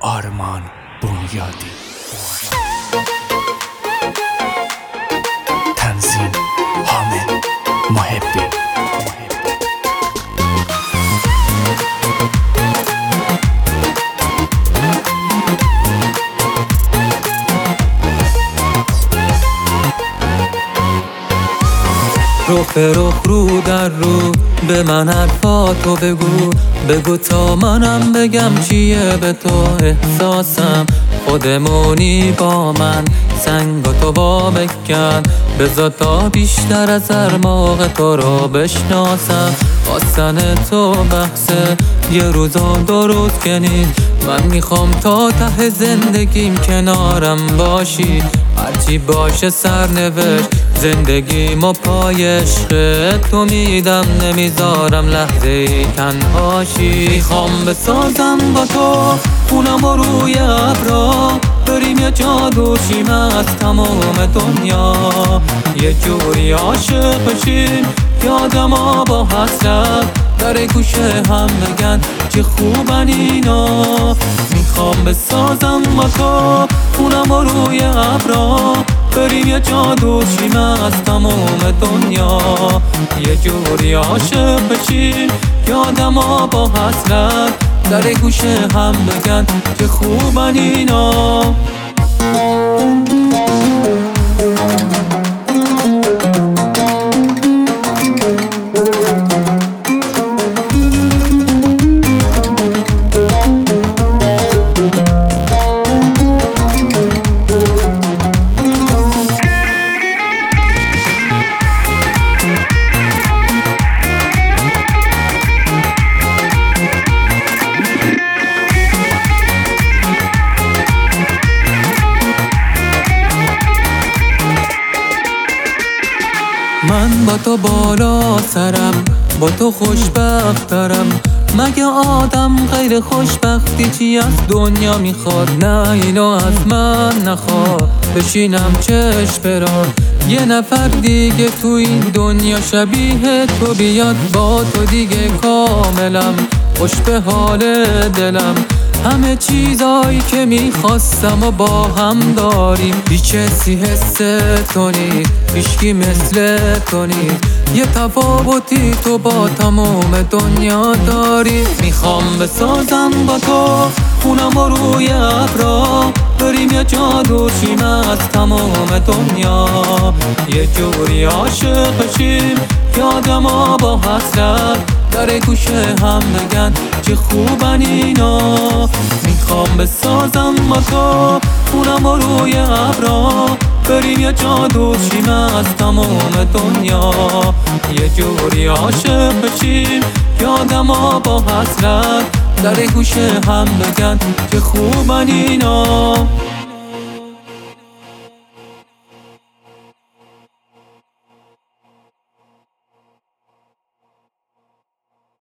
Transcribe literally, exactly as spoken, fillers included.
آرمان بنیادی. تنظیم حامد محبی. رخ به رخ رو در رو به من حرفاتو بگو بگو تا منم بگم چیه به تو احساسم. خودمونی با من سنگاتو وا بکن بذار تا بیشتر از هر موقع تو رو بشناسم. خواستن تو بحثه یه روزا دو روز کنید. من میخوام تا ته زندگیم کنارم باشی. هرچی باشه سرنوشت زندگیمو پای عشق تو میدم. نمیذارم لحظه ای تنهاشی. میخوام بسازم با تو خونمو روی ابرا بریم یه جا دوشیم از تمام دنیا. یه جوری عاشق بشیم یادما با حسرت در گوشه هم بگن چه خوبن اینا. میخوام بسازم با تو خونمو روی ابرا بریم یه جا دوشیم از تمام دنیا. یه جوری عاشق بشیم یادما با حسرت در گوشه هم بگن چه خوبن اینا. من با تو بالا سرم با تو خوشبخترم. مگه آدم غیر خوشبختی چی از دنیا میخواد؟ نه اینو از من نخواد بشینم چشم برا یه نفر دیگه تو این دنیا شبیه تو بیاد. با تو دیگه کاملم خوش به حال دلم. همه چیزایی که میخواستم و با هم داریم. هیچ کسی حس تو نیست هیچکی مثل تو نیست. یه تفاوتی تو با تمام دنیا داری. میخوام بسازم با تو خونمو روی ابرا بریم یه جا دوشیم از تمام دنیا. یه جوری عاشق بشیم یادما با حسرت در گوشه هم بگن چه خوبن اینا. میخوام بسازم با تو خونمو روی ابرا بریم یه جا دوشیم از تمام دنیا. یه جوری عاشق بشیم یادما با حسرت در گوشه هم بگن چه خوبن اینا.